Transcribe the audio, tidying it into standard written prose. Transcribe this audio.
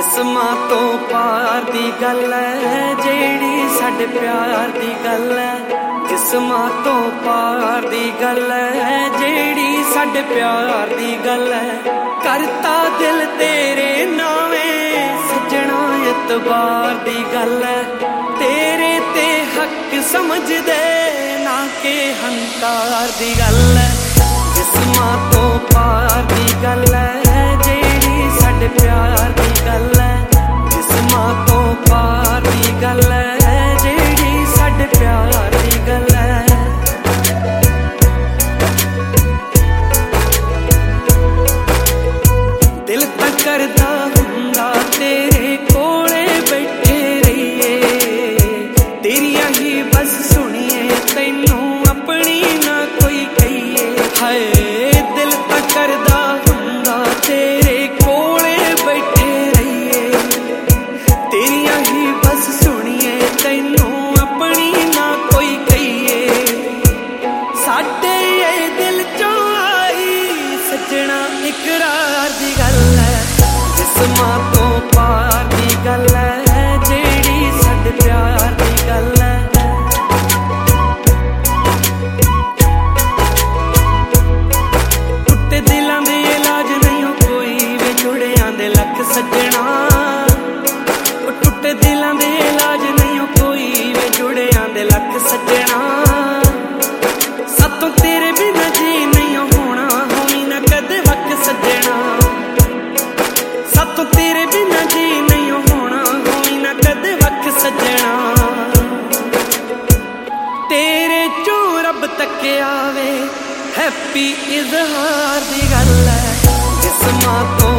जिस्मां तो पार दी गल है जेड़ी साडे प्यार दी गल है। जिस्मां तो पार दी गल है जेड़ी साडे प्यार दी गल है। करता दिल तेरे नावे सजना एतबार दी गल है। तेरे ते हक समझ दे ना के हंकार दी गल है। जिस्मां तो पार दी गल है जेड़ी साडे प्यार दी गल है। जिस्मां तो पार दी गल है जेड़ी साडे प्यार दी गल है। दिल तां करदा हुंदा तेरे कोले बैठे रहिए। तेरियां ही बस सुनिए तैनू अपनी ना कोई कहिए। हाय दिल तां करदा हुंदा तेरे कोले बैठे रहिए। तेरियां ही बस सुनिए तैनू अपनी ना कोई कहिए। साडे ये दिल चों आई सजना इकरार दी गल है। जिस्मां तो पार दी गल है जेड़ी साडे प्यार दी गल है। टुटे दिलां दे इलाज नहीं हो कोई वे जुड़ियां दे लख सजना। टुटे दिलां दे इलाज नहीं हो कोई वे जुड़ियां दे लख सजना। सातों तेरे बिना जी नहीं होना होई ना कदे वक सजना। सातों तेरे बिना जी नहीं होना होई ना कदे वक सजना। तेरे चों रब तक आवे हैप्पी इजहार दी गल है। जिस्मां तो